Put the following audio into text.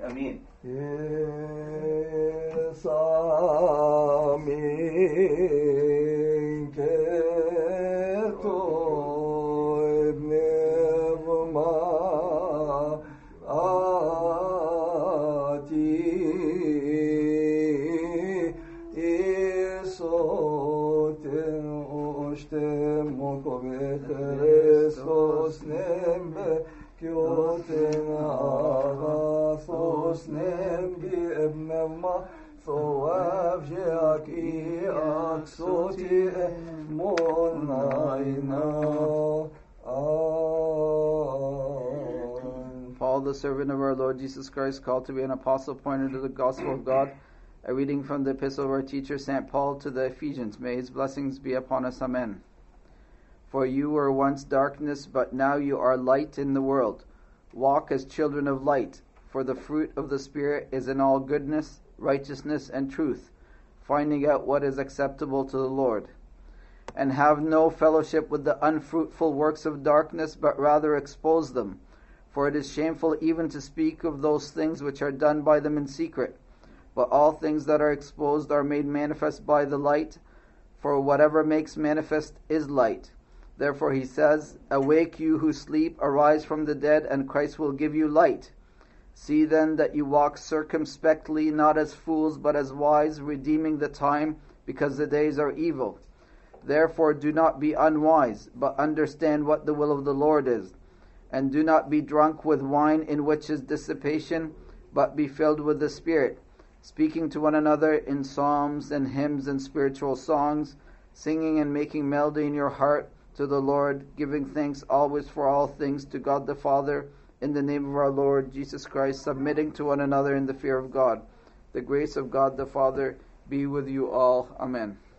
Amin. Yesamin keto ibnevma ati isoten oshtem mokove Christos nembe kyoten agathos nembi ebnevma ثواب جاكي أكسوتي مناينا. Paul, the servant of our Lord Jesus Christ, called to be an apostle, appointed to the gospel of God. A reading from the epistle of our teacher, St. Paul, to the Ephesians. May his blessings be upon us. Amen. For you were once darkness, but now you are light in the world. Walk as children of light, for the fruit of the Spirit is in all goodness, righteousness, and truth, finding out what is acceptable to the Lord. And have no fellowship with the unfruitful works of darkness, but rather expose them. For it is shameful even to speak of those things which are done by them in secret. But all things that are exposed are made manifest by the light, for whatever makes manifest is light. Therefore he says, Awake you who sleep, arise from the dead, and Christ will give you light. See then that you walk circumspectly, not as fools, but as wise, redeeming the time, because the days are evil. Therefore do not be unwise, but understand what the will of the Lord is. And do not be drunk with wine, in which is dissipation, but be filled with the Spirit, speaking to one another in psalms and hymns and spiritual songs, singing and making melody in your heart to the Lord, giving thanks always for all things to God the Father, in the name of our Lord Jesus Christ, submitting to one another in the fear of God. The grace of God the Father be with you all. Amen.